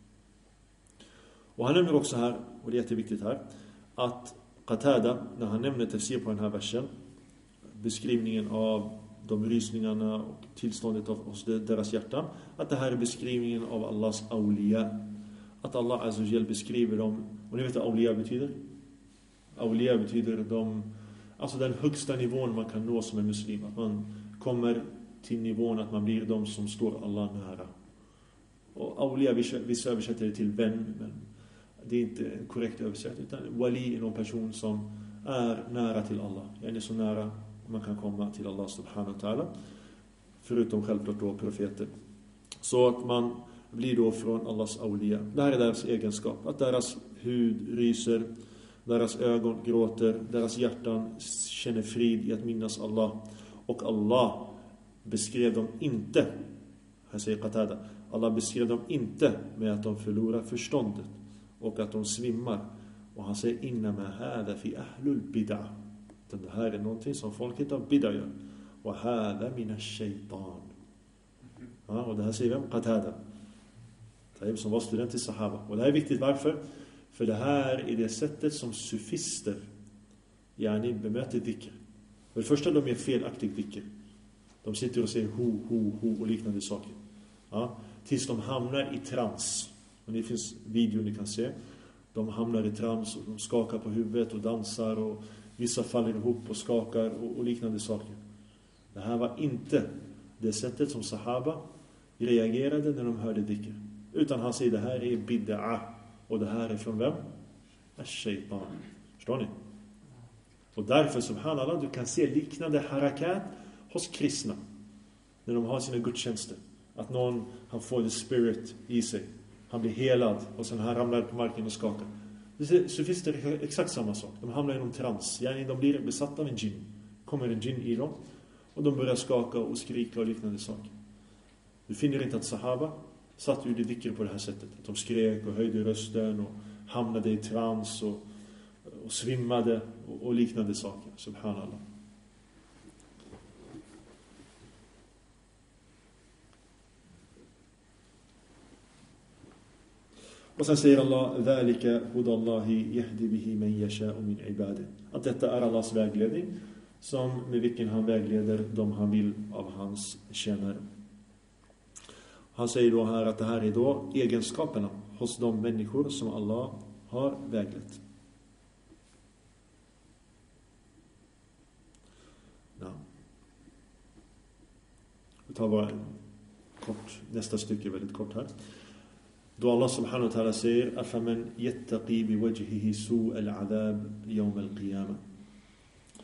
Och han nämner också här, och det är jätteviktigt här, att Qatada, när han nämner tafsir på den här versen, beskrivningen av de rysningarna och tillståndet av hos deras hjärtan, att det här är beskrivningen av Allahs awliya. Att Allah azza wa jalla beskriver dem. Och ni vet vad awliya betyder? Awliya betyder de, alltså den högsta nivån man kan nå som en muslim. Att man kommer till nivån att man blir de som står Allah nära. Och awliya, vissa översätter det till vän, men det är inte en korrekt översättning. Utan wali är någon person som är nära till Allah. Den är så nära man kan komma till Allah subhanahu wa ta'ala. Förutom självklart då profeter. Så att man blir då från Allahs awliya. Det här är deras egenskap. Att deras hud ryser, deras ögon gråter, deras hjärtan känner frid i att minnas Allah. Och Allah beskrev dem inte, här säger Qatada, Allah beskrev dem inte med att de förlorar förståndet och att de svimmar. Och han säger inna ma hadha fi ahlul bid'ah. Det här är någonting som folket av bid'ah gör. Och hadha min ash-shaytan. Ja, och det här säger vem? Qatada. Taib som var student i sahaba. Och det här är viktigt, varför? För det här är det sättet som sufister yani bemöter dhikr. För det första, de är felaktigt dhikr. De sitter och säger ho, ho, ho och liknande saker. Ja, tills de hamnar i trans. Och det finns video ni kan se. De hamnar i trans och de skakar på huvudet och dansar och vissa faller ihop och skakar och, och liknande saker. Det här var inte det sättet som sahaba reagerade när de hörde dhikr. Utan han säger det här är bid'ah. Och det här är från vem? Ash-shaytan. Förstår ni? Och därför, subhanallah, du kan se liknande harakat hos kristna. När de har sina gudstjänster. Att någon, han får the spirit i sig. Han blir helad och sen han ramlar på marken och skakar. Sufister är exakt samma sak. De hamnar i någon trans. Yani de blir besatta av en djinn. Kommer en djinn i dem. Och de börjar skaka och skrika och liknande saker. Du finner inte att sahaba satt ur det dhikr på det här sättet. Att de skrek och höjde rösten och hamnade i trans och, och svimmade och, och liknande saker. Subhanallah. Och sen säger Allah ذَلِكَ هُدَى اللَّهِ يَهْدِ بِهِ مَنْ يَشَاءُ مِنْ عِبَادِهِ. Att detta är Allahs vägledning som med vilken han vägleder dem han vill av hans tjänare. Han säger då här att det här är då egenskaperna hos de människor som Allah har väglett. Ja. Vi tar bara en kort, nästa stycke väldigt kort här. Då Allah subhanahu wa ta'ala säger afaman yattaqi biwajhihi su' al-'adab yawm al-qiyamah.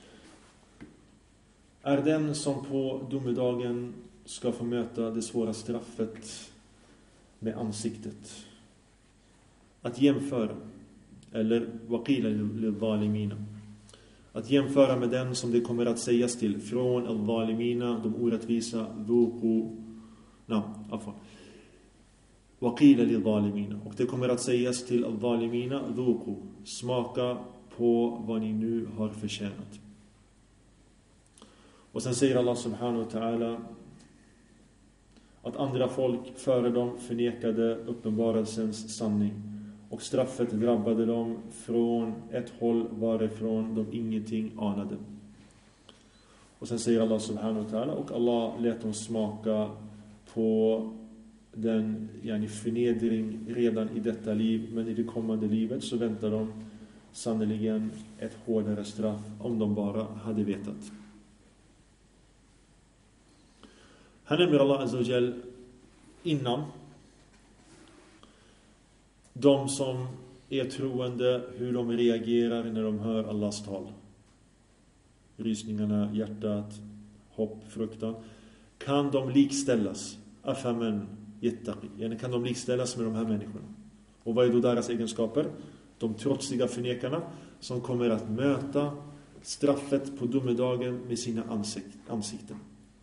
är den som på domedagen ska få möta det svåra straffet med ansiktet. Att jämföra, eller waqila lil-zalimina, att jämföra med den som det kommer att sägas till från al-zalimina, de orättvisa, dhuqu, na, afwan. Waqila lil-zalimina, och det kommer att sägas till al-zalimina, dhuqu, smaka på vad ni nu har förtjänat. Och sen säger Allah subhanahu wa ta'ala att andra folk före dem förnekade uppenbarelsens sanning, och straffet drabbade dem från ett håll varifrån de ingenting anade. Och sen säger Allah subhanahu wa ta'ala, och Allah lät dem smaka på den yani förnedring redan i detta liv, men i det kommande livet så väntar de sannoliken ett hårdare straff om de bara hade vetat. Här nämner Allah azza wa jal innan de som är troende, hur de reagerar när de hör Allahs tal. Rysningarna, hjärtat, hopp, fruktan. Kan de likställas? Afaman yattaqi. Kan de likställas med de här människorna? Och vad är då deras egenskaper? De trotsiga förnekarna som kommer att möta straffet på domedagen med sina ansikten.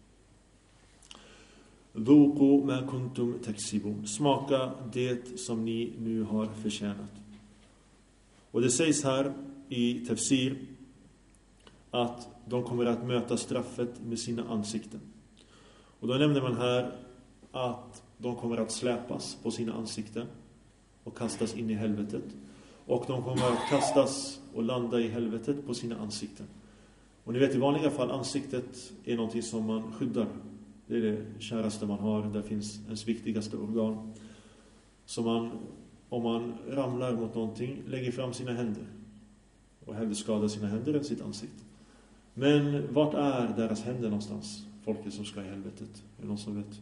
Dhuqu ma kuntum taksibun. Smaka det som ni nu har förtjänat. Och det sägs här i tafsir att de kommer att möta straffet med sina ansikten. Och då nämner man här att de kommer att släpas på sina ansikten och kastas in i helvetet. Och de kommer att kastas och landa i helvetet på sina ansikten. Och ni vet, i vanliga fall ansiktet är någonting som man skyddar. Det är det käraste man har. Där finns ens viktigaste organ. Så man, om man ramlar mot någonting, lägger fram sina händer. Och hellre skadar sina händer än sitt ansikte. Men vart är deras händer någonstans? Folket som ska i helvetet. Är det någon som vet?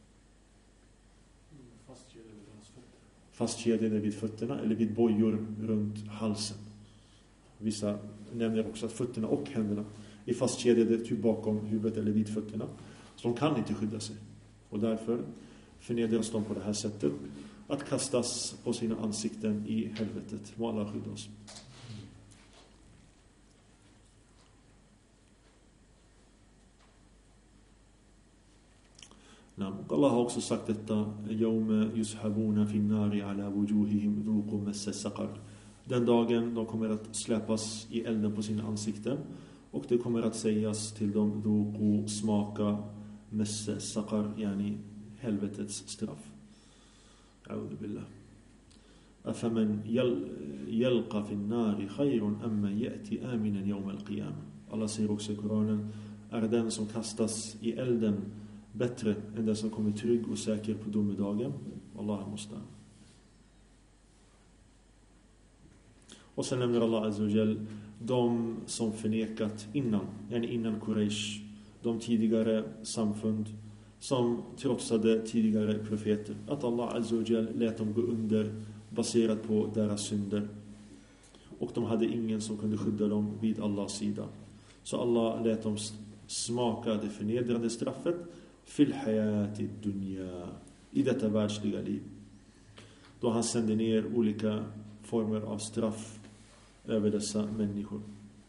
Fastkedjade vid fötterna eller vid bojor runt halsen. Vissa nämner också att fötterna och händerna är fastkedjade typ bakom huvudet eller vid fötterna. Så de kan inte skydda sig. Och därför förnedras de på det här sättet. Att kastas på sina ansikten i helvetet. Må Allah skydda oss. Och Allah har också sagt detta: Yawma yushabuna fin nari ala wujuhihim dhuqu massa saqar. Den dagen de kommer att släpas i elden på sina ansikten, och det kommer att sägas till dem: dhuqu, smaka, massa saqar, yani helvetets straff. A'udhu billah. Afaman yalqa fin nari khayrun amma ya'ti aminan yawm al-qiyamah. Allah säger också i Koranen: är den som kastas i elden bättre än den som kommer trygg och säker på domedagen? Allah måste. Och sen nämner Allah azza wa jal de som förnekat innan, yani innan Quraysh, de tidigare samfund som trotsade tidigare profeter, att Allah azza wa jal lät dem gå under baserat på deras synder, och de hade ingen som kunde skydda dem vid Allahs sida. Så Allah lät dem smaka det förnedrande straffet fil hayati dunya, i detta världsliga liv, då han sände ner olika former av straff över dessa människor.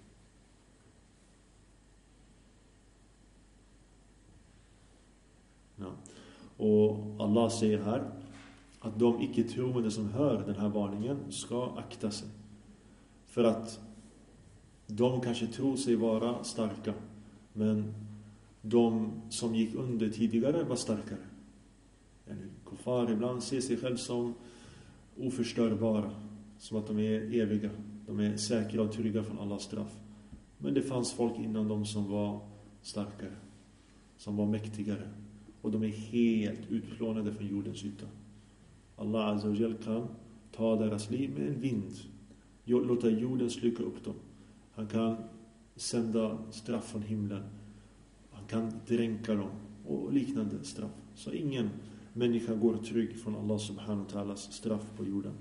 Ja. Och Allah säger här att de icke-troende som hör den här varningen ska akta sig, för att de kanske tror sig vara starka, men de som gick under tidigare var starkare. Kuffar ibland ser sig själv som oförstörbara, som att de är eviga, de är säkra och trygga från Allahs straff. Men det fanns folk innan dem som var starkare, som var mäktigare, och de är helt utplånade från jordens yta. Allah azza wa jal kan ta deras liv med en vind, låta jorden sluka upp dem. Han kan sända straff från himlen, han kan dränka dem och liknande straff. Så ingen människa går trygg från Allah subhanahu wa ta'alas straff på jorden.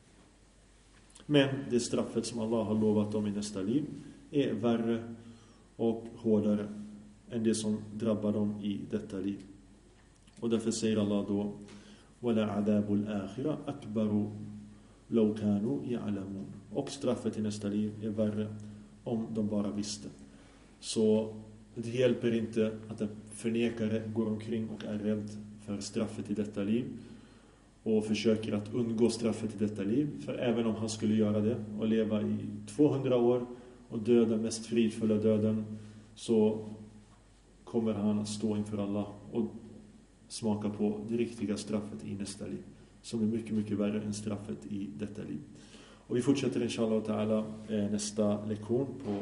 Men det straffet som Allah har lovat dem i nästa liv är värre och hårdare än det som drabbar dem i detta liv. Och därför säger Allah då: وَلَا عَذَابُ الْآخِرَةِ أَكْبَرُ لَوْ كَانُوا يَعْلَمُونَ. Och straffet i nästa liv är värre om de bara visste. Så det hjälper inte att en förnekare går omkring och är rädd för straffet i detta liv och försöker att undgå straffet i detta liv. För även om han skulle göra det och leva i tvåhundra år och döda mest fridfulla döden, så kommer han att stå inför Allah och smaka på det riktiga straffet i nästa liv, som är mycket, mycket värre än straffet i detta liv. Och vi fortsätter inshallah ta'ala nästa lektion på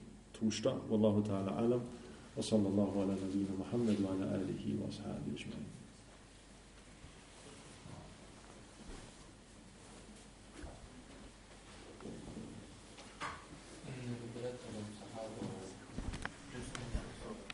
torsdag. Wallahu ta'ala alam. Och sallallahu ala nabina Muhammad wa ala alihi wa ashabihi ajma'in.